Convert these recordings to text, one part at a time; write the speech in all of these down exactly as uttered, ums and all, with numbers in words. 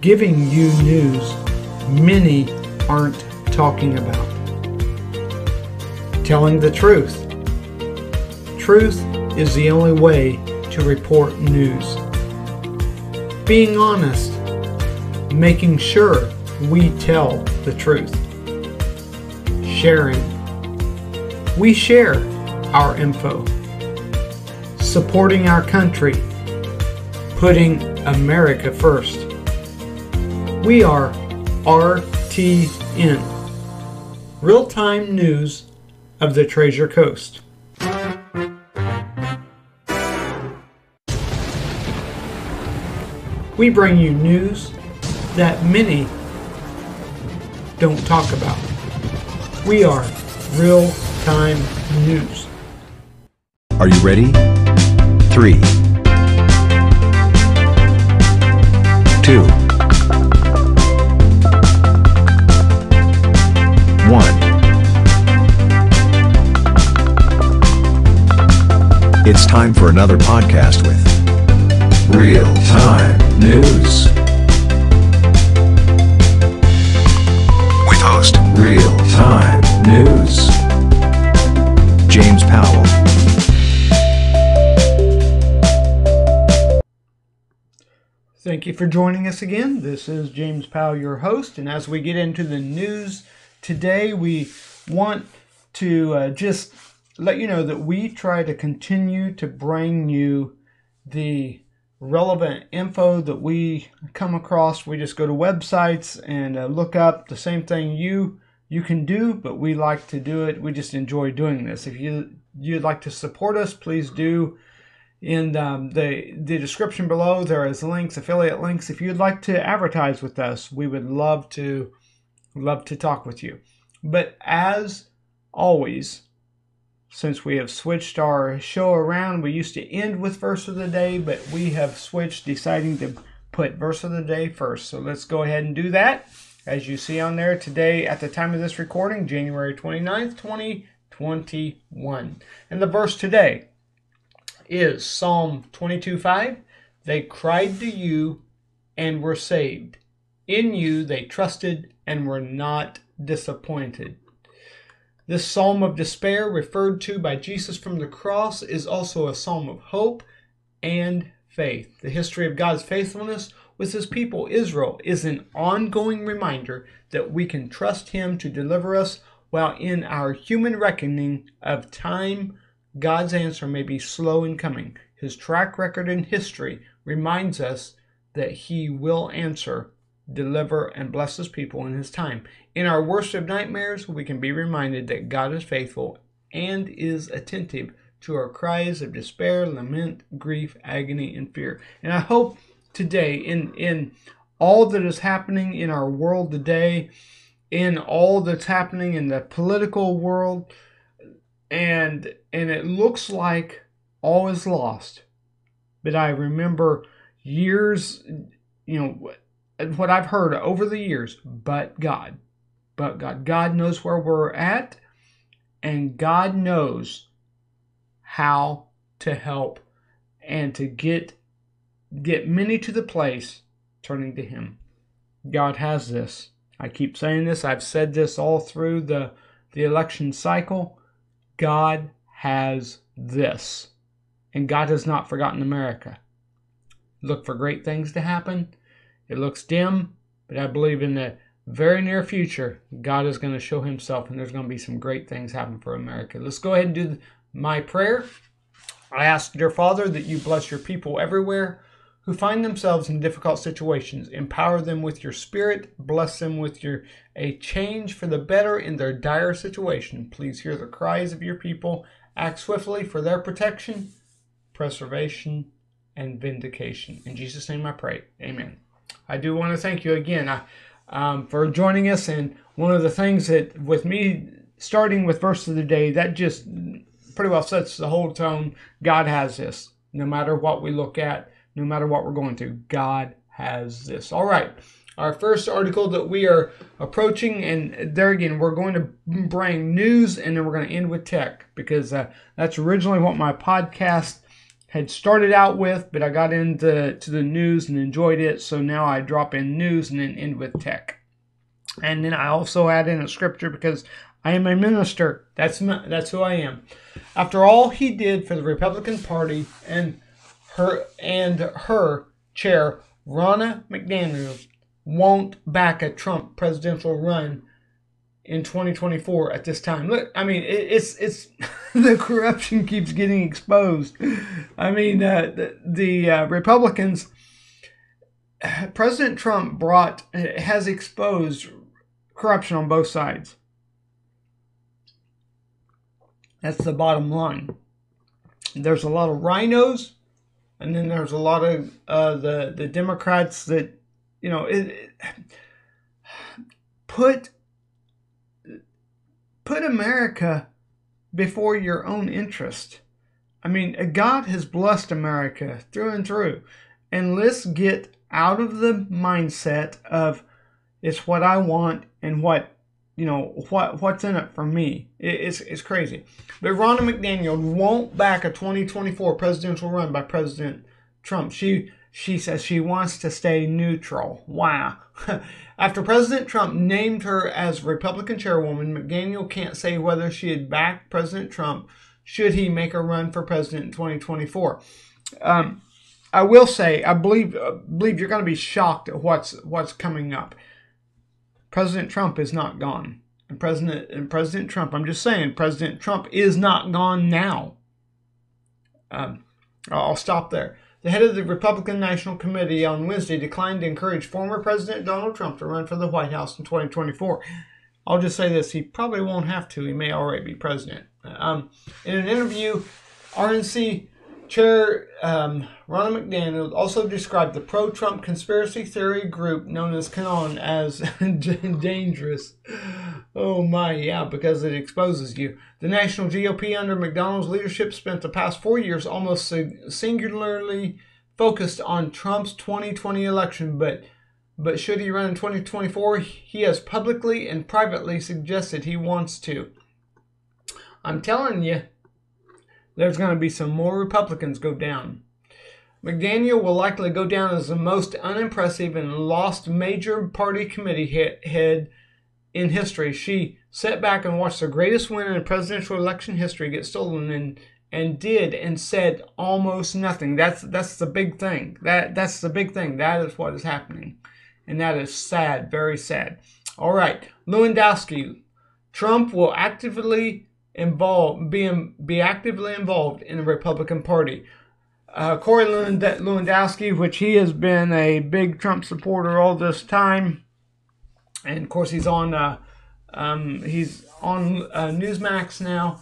giving you news many aren't talking about. Telling the truth. Truth is the only way to report news. Being honest. Making sure we tell the truth. Sharing. We share our info. Supporting our country. Putting America first. We are R T N. Real-time news of the Treasure Coast. We bring you news that many don't talk about. We are real-time news. Are you ready? Three, two, one. It's time for another podcast with Real Time News. With host Real Time News, James Powell. Thank you for joining us again. This is James Powell, your host, and as we get into the news today, we want to uh, just let you know that we try to continue to bring you the relevant info that we come across. We just go to websites and uh, look up the same thing you you can do, but we like to do it. We just enjoy doing this. If you you'd like to support us, please do. In um, the the description below, there is links, affiliate links. If you'd like to advertise with us, we would love to love to talk with you. But as always, since we have switched our show around, we used to end with verse of the day, but we have switched, deciding to put verse of the day first. So let's go ahead and do that. As you see on there today, at the time of this recording, January twenty-ninth, twenty twenty-one. And the verse today is Psalm twenty-two five. They cried to you and were saved. In you they trusted and were not disappointed. This psalm of despair, referred to by Jesus from the cross, is also a psalm of hope and faith. The history of God's faithfulness with His people, Israel, is an ongoing reminder that we can trust Him to deliver us, while in our human reckoning of time, God's answer may be slow in coming. His track record in history reminds us that He will answer, deliver, and bless His people in His time. In our worst of nightmares, we can be reminded that God is faithful and is attentive to our cries of despair, lament, grief, agony, and fear. And I hope today, in, in all that is happening in our world today, in all that's happening in the political world, and and it looks like all is lost. But I remember years, you know, what I've heard over the years, but God. But God. God knows where we're at, and God knows how to help and to get get many to the place turning to Him. God has this. I keep saying this. I've said this all through the, the election cycle. God has this. And God has not forgotten America. Look for great things to happen. It looks dim, but I believe in the very near future, God is going to show Himself, and there's going to be some great things happen for America. Let's go ahead and do my prayer. I ask, dear Father, that you bless your people everywhere who find themselves in difficult situations. Empower them with your Spirit. Bless them with your a change for the better in their dire situation. Please hear the cries of your people. Act swiftly for their protection, preservation, and vindication. In Jesus' name I pray. Amen. I do want to thank you again I, um, for joining us. And one of the things that, with me starting with verse of the day, that just pretty well sets the whole tone. God has this. No matter what we look at, no matter what we're going through, God has this. All right. Our first article that we are approaching, and there again, we're going to bring news, and then we're going to end with tech, because uh, that's originally what my podcast had started out with, but I got into to the news and enjoyed it, so now I drop in news and then end with tech. And then I also add in a scripture because I am a minister. That's my, that's who I am. After all he did for the Republican Party and her and her chair, Ronna McDaniel, won't back a Trump presidential run in twenty twenty-four at this time. Look, I mean, it, it's it's the corruption keeps getting exposed. I mean, uh, the, the uh, Republicans, President Trump brought has exposed corruption on both sides. That's the bottom line. There's a lot of rhinos, and then there's a lot of uh, the the Democrats that, you know, it, it, put put America before your own interest. I mean, God has blessed America through and through, and let's get out of the mindset of it's what I want and what, you know, what what's in it for me. It, it's it's crazy. But Ronna McDaniel won't back a twenty twenty-four presidential run by President Trump. She she says she wants to stay neutral. Wow. After President Trump named her as Republican chairwoman, McDaniel can't say whether she had backed President Trump should he make a run for president in twenty twenty-four. Um, I will say, I believe uh, believe you're going to be shocked at what's what's coming up. President Trump is not gone. And President and President Trump, I'm just saying, President Trump is not gone now. Um, I'll stop there. The head of the Republican National Committee on Wednesday declined to encourage former President Donald Trump to run for the White House in twenty twenty-four. I'll just say this, he probably won't have to. He may already be president. Um, in an interview, R N C Chair um, Ronna McDaniel also described the pro-Trump conspiracy theory group known as QAnon as dangerous. Oh my, yeah, because it exposes you. The National G O P under McDaniel's leadership spent the past four years almost singularly focused on Trump's twenty twenty election, but but should he run in twenty twenty-four, he has publicly and privately suggested he wants to. I'm telling you, there's going to be some more Republicans go down. McDaniel will likely go down as the most unimpressive and lost major party committee head in history. She sat back and watched the greatest win in presidential election history get stolen and and did and said almost nothing. That's that's the big thing. That that's the big thing. That is what is happening. And that is sad, very sad. All right, Lewandowski. Trump will actively involved, be, be actively involved in the Republican Party. Uh, Corey Lewandowski, which he has been a big Trump supporter all this time, and of course he's on uh, um, he's on uh, Newsmax now.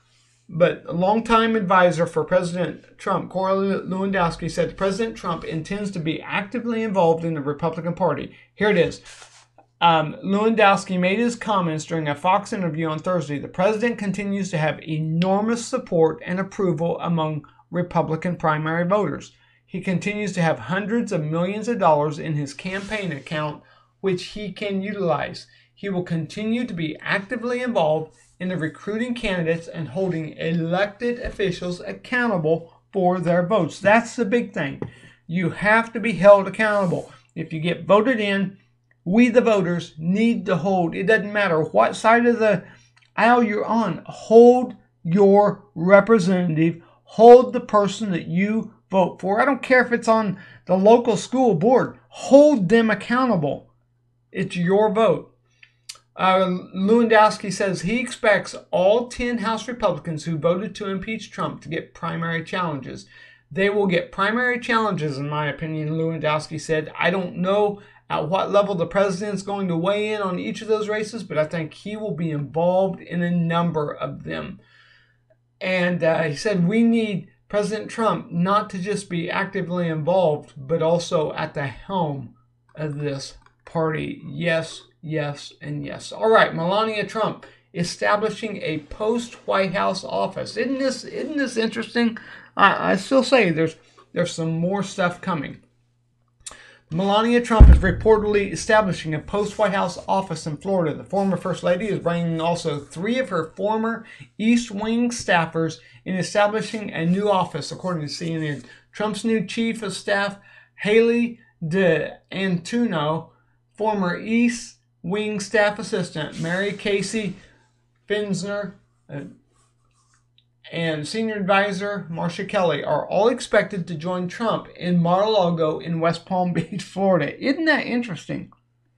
But a longtime advisor for President Trump, Corey Lewandowski, said President Trump intends to be actively involved in the Republican Party. Here it is. Um, Lewandowski made his comments during a Fox interview on Thursday. The president continues to have enormous support and approval among Republican primary voters. He continues to have hundreds of millions of dollars in his campaign account, which he can utilize. He will continue to be actively involved in the recruiting candidates and holding elected officials accountable for their votes. That's the big thing. You have to be held accountable. If you get voted in, we, the voters, need to hold. It doesn't matter what side of the aisle you're on. Hold your representative. Hold the person that you vote for. I don't care if it's on the local school board. Hold them accountable. It's your vote. Uh, Lewandowski says he expects all ten House Republicans who voted to impeach Trump to get primary challenges. They will get primary challenges, in my opinion, Lewandowski said. I don't know at what level the president's going to weigh in on each of those races, but I think he will be involved in a number of them. And uh, he said we need President Trump not to just be actively involved, but also at the helm of this party. Yes, yes, and yes. All right, Melania Trump establishing a post-White House office. Isn't this isn't this interesting? I, I still say there's there's some more stuff coming. Melania Trump is reportedly establishing a post-White House office in Florida. The former First Lady is bringing also three of her former East Wing staffers in establishing a new office, according to C N N. Trump's new chief of staff, Haley D'Antuono, former East Wing staff assistant, Mary Casey Finsner, uh, and senior advisor Marcia Kelly are all expected to join Trump in Mar-a-Lago in West Palm Beach, Florida. Isn't that interesting?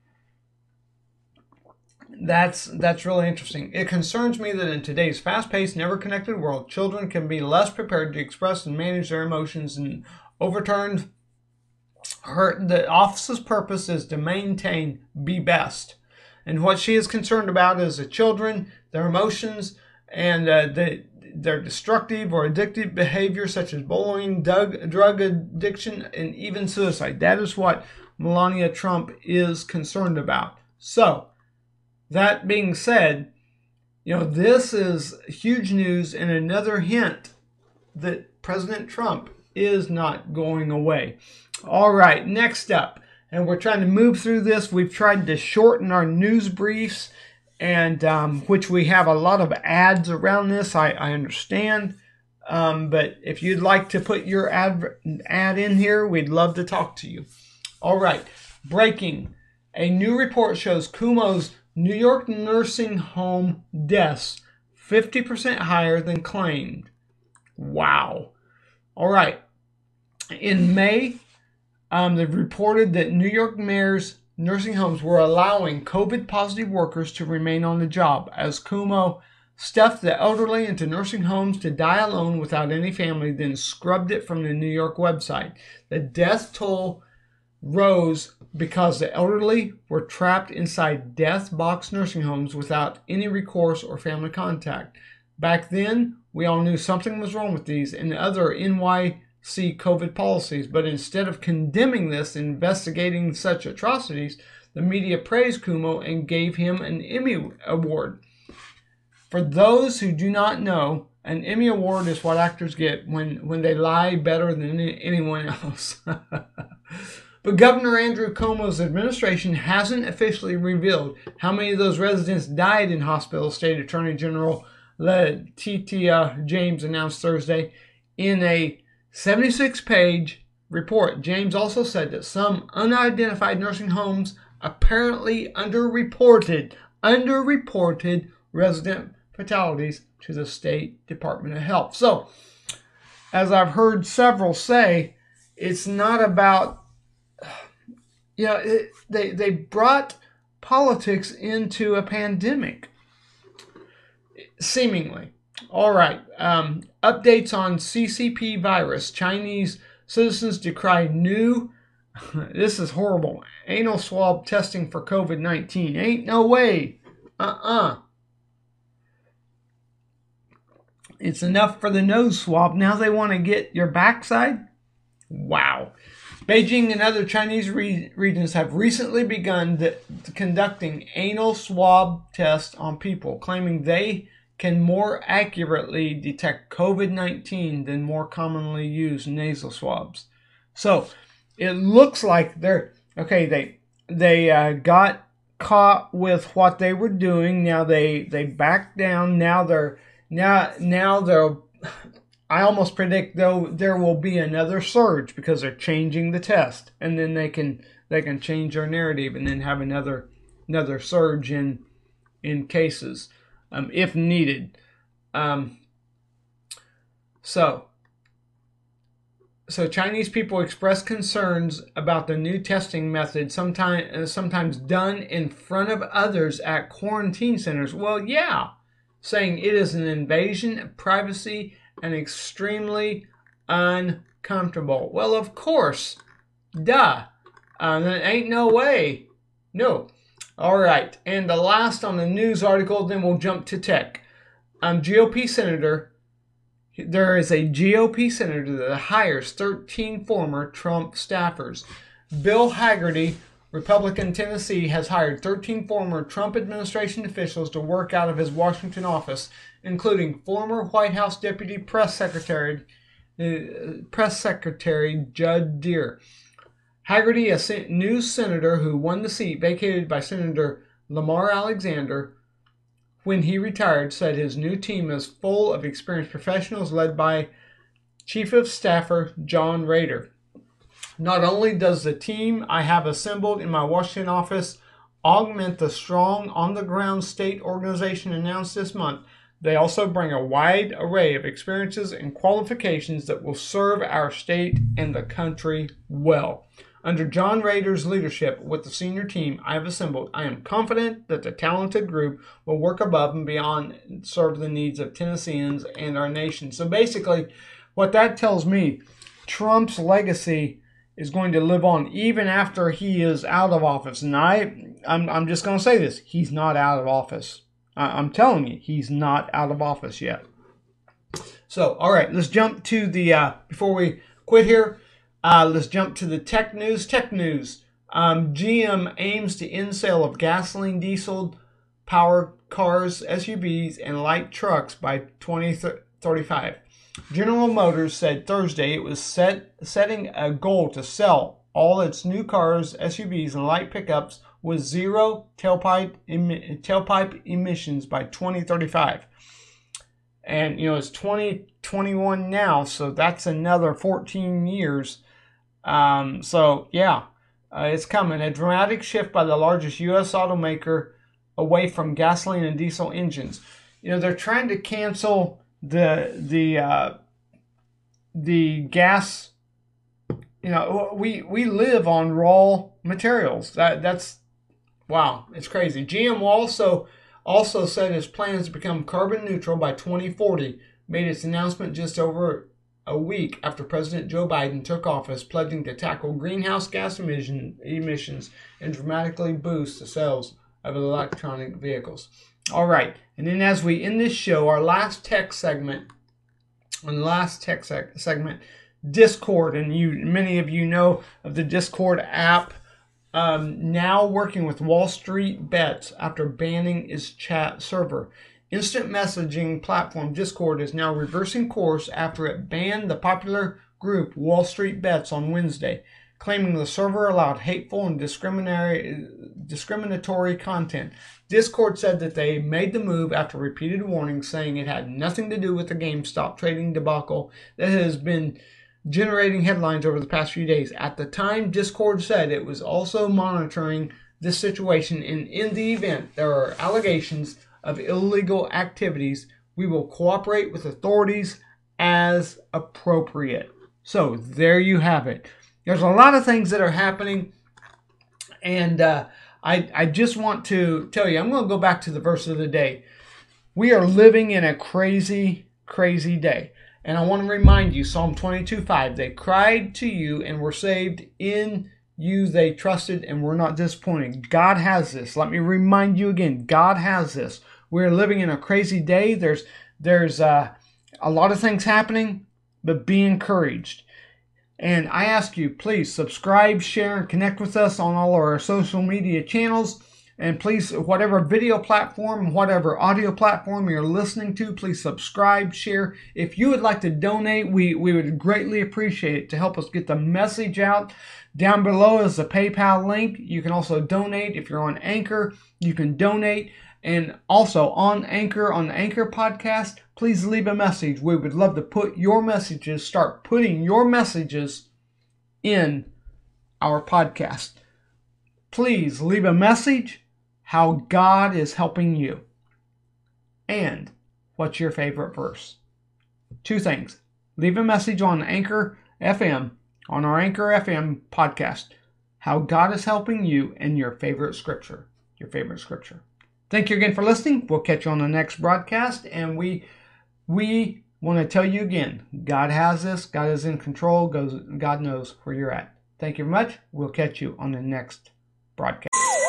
That's that's really interesting. It concerns me that in today's fast-paced, never-connected world, children can be less prepared to express and manage their emotions, and overturned her. The office's purpose is to maintain, be best, and what she is concerned about is the children, their emotions, and uh, the. their destructive or addictive behavior such as bullying, drug, drug addiction, and even suicide. That is what Melania Trump is concerned about. So, that being said, you know, this is huge news and another hint that President Trump is not going away. All right, next up, and we're trying to move through this. We've tried to shorten our news briefs, and um, which we have a lot of ads around this, I, I understand. Um, but if you'd like to put your ad, ad in here, we'd love to talk to you. All right, breaking. A new report shows Cuomo's New York nursing home deaths fifty percent higher than claimed. Wow. All right. In May, um, they've reported that New York mayor's nursing homes were allowing COVID-positive workers to remain on the job as Cuomo stuffed the elderly into nursing homes to die alone without any family, then scrubbed it from the New York website. The death toll rose because the elderly were trapped inside death box nursing homes without any recourse or family contact. Back then, we all knew something was wrong with these and other N Y C COVID policies, but instead of condemning this, investigating such atrocities, the media praised Cuomo and gave him an Emmy Award. For those who do not know, an Emmy Award is what actors get when, when they lie better than any, anyone else. But Governor Andrew Cuomo's administration hasn't officially revealed how many of those residents died in hospitals. State Attorney General Letitia James announced Thursday in a seventy-six page report. James also said that some unidentified nursing homes apparently underreported, underreported resident fatalities to the State Department of Health. So, as I've heard several say, it's not about, you know, it, they, they brought politics into a pandemic, seemingly. All right. Um, updates on C C P virus. Chinese citizens decry new, this is horrible, anal swab testing for COVID nineteen. Ain't no way. Uh-uh. It's enough for the nose swab. Now they want to get your backside? Wow. Beijing and other Chinese re- regions have recently begun the, the conducting anal swab tests on people, claiming they can more accurately detect COVID nineteen than more commonly used nasal swabs. So it looks like they're okay. They they uh, got caught with what they were doing. Now they they backed down. Now they're now now they're. I almost predict though there will be another surge because they're changing the test, and then they can they can change their narrative and then have another another surge in in cases. Um, if needed. Um, so, so Chinese people express concerns about the new testing method, sometimes uh, sometimes done in front of others at quarantine centers. Well, yeah, saying it is an invasion of privacy and extremely uncomfortable. Well, of course, duh. Uh, there ain't no way. No. All right, and the last on the news article, then we'll jump to tech. Um, G O P senator, there is a G O P senator that hires thirteen former Trump staffers. Bill Hagerty, Republican Tennessee, has hired thirteen former Trump administration officials to work out of his Washington office, including former White House Deputy Press Secretary, uh, Press Secretary Judd Deere. Hagerty, a sen- new senator who won the seat vacated by Senator Lamar Alexander when he retired, said his new team is full of experienced professionals led by Chief of Staffer John Rader. Not only does the team I have assembled in my Washington office augment the strong on-the-ground state organization announced this month, they also bring a wide array of experiences and qualifications that will serve our state and the country well. Under John Rader's leadership with the senior team I have assembled, I am confident that the talented group will work above and beyond and serve the needs of Tennesseans and our nation. So basically, what that tells me, Trump's legacy is going to live on even after he is out of office. And I, I'm, I'm just going to say this. He's not out of office. I, I'm telling you, he's not out of office yet. So, all right, let's jump to the, uh, before we quit here, uh, let's jump to the tech news. Tech news. Um, G M aims to end sale of gasoline, diesel, power cars, S U Vs, and light trucks by twenty thirty-five. General Motors said Thursday it was set, setting a goal to sell all its new cars, S U Vs, and light pickups with zero tailpipe, em, tailpipe emissions by twenty thirty-five. And, you know, it's twenty twenty-one now, so that's another fourteen years. Um, so, yeah, uh, it's coming. A dramatic shift by the largest U S automaker away from gasoline and diesel engines. You know, they're trying to cancel the the uh, the gas. You know, we we live on raw materials. That that's wow, it's crazy. G M also also said its plans to become carbon neutral by twenty forty. Made its announcement just over a week after President Joe Biden took office, pledging to tackle greenhouse gas emission, emissions and dramatically boost the sales of electronic vehicles. All right, and then as we end this show, our last tech segment, on the last tech seg- segment, Discord, and you, many of you know of the Discord app, um, now working with Wall Street Bets after banning its chat server. Instant messaging platform Discord is now reversing course after it banned the popular group Wall Street Bets on Wednesday, claiming the server allowed hateful and discriminatory, discriminatory content. Discord said that they made the move after repeated warnings, saying it had nothing to do with the GameStop trading debacle that has been generating headlines over the past few days. At the time, Discord said it was also monitoring this situation, and in the event there are allegations of illegal activities, we will cooperate with authorities as appropriate. So there you have it. There's a lot of things that are happening, and uh, I, I just want to tell you, I'm going to go back to the verse of the day. We are living in a crazy, crazy day. And I want to remind you, Psalm twenty-two five, they cried to you and were saved. In you they trusted and were not disappointed. God has this. Let me remind you again, God has this. We're living in a crazy day. There's, there's uh, a lot of things happening, but be encouraged. And I ask you, please subscribe, share, and connect with us on all our social media channels. And please, whatever video platform, whatever audio platform you're listening to, please subscribe, share. If you would like to donate, we, we would greatly appreciate it to help us get the message out. Down below is the PayPal link. You can also donate. If you're on Anchor, you can donate. And also on Anchor, on the Anchor podcast, please leave a message. We would love to put your messages, start putting your messages in our podcast. Please leave a message how God is helping you. And what's your favorite verse? Two things. Leave a message on Anchor F M, on our Anchor F M podcast, how God is helping you, and your favorite scripture. Your favorite scripture. Thank you again for listening. We'll catch you on the next broadcast. And we we want to tell you again, God has this. God is in control. God knows where you're at. Thank you very much. We'll catch you on the next broadcast.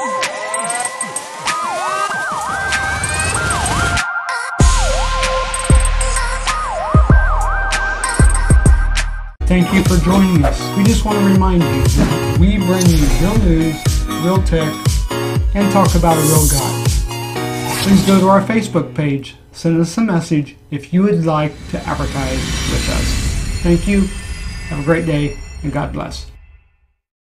Thank you for joining us. We just want to remind you that we bring you real news, real tech, and talk about a real God. Please go to our Facebook page. Send us a message if you would like to advertise with us. Thank you. Have a great day, and God bless.